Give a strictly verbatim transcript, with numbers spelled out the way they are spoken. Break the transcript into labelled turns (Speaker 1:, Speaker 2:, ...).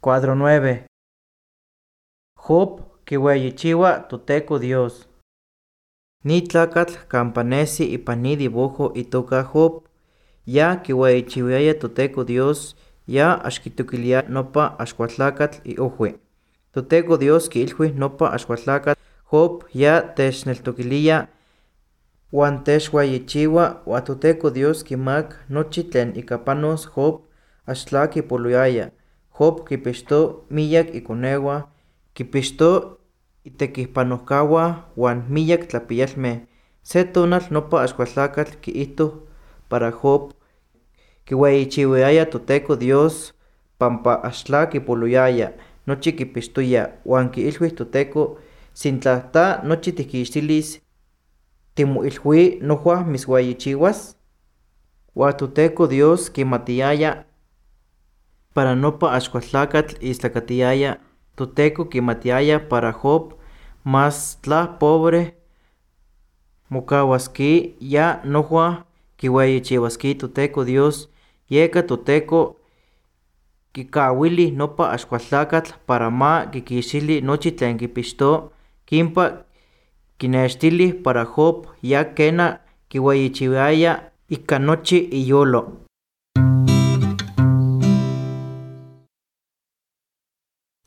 Speaker 1: Cuadro nueve. Job kiueyichiua toTeko Dios. Ni tlakatl kampa nesi ipan ni dibujo itoka Job, ya kiueyichiuaya toTeko Dios, ya axkitokilia nopa axkualtlakatl iojui. toTeko Dios kiilhui nopa axkualtlakatl Job ya techneltokilia huan texueyichiua, huan toTeko Dios kimak nochi tlen ika panos Job axtla kipoloaya. Job kipixto miyak ikoneuan, kipixto itekihpanojkahuan huan miyak tlapiyalmeh. Se tonal nopa axkualtlakatl kiihto para Job kiueyichiuaya toTeko Dios pampa axtla kipoloyaya, nochi kipixtoya, huan kiilhui toTeko: "Sintla ta nochi tikixtilis, ¿timoilhui nohua mitzueyichiuas?" Huan toTeko Dios kimatiyaya para nopa axkualtlakatl istlakatiyaya. toTeko kimatiyaya para Job mas tla pobre mokauaski, ya nohua kiueyichiuaski toTeko Dios, yeka toTeko kikawili nopa axkualtlakatl para ma kikixtili nochi tlen kipixto, kimpa kinextili para Job ya kena kiueyichiuaya ika nochi iyolo.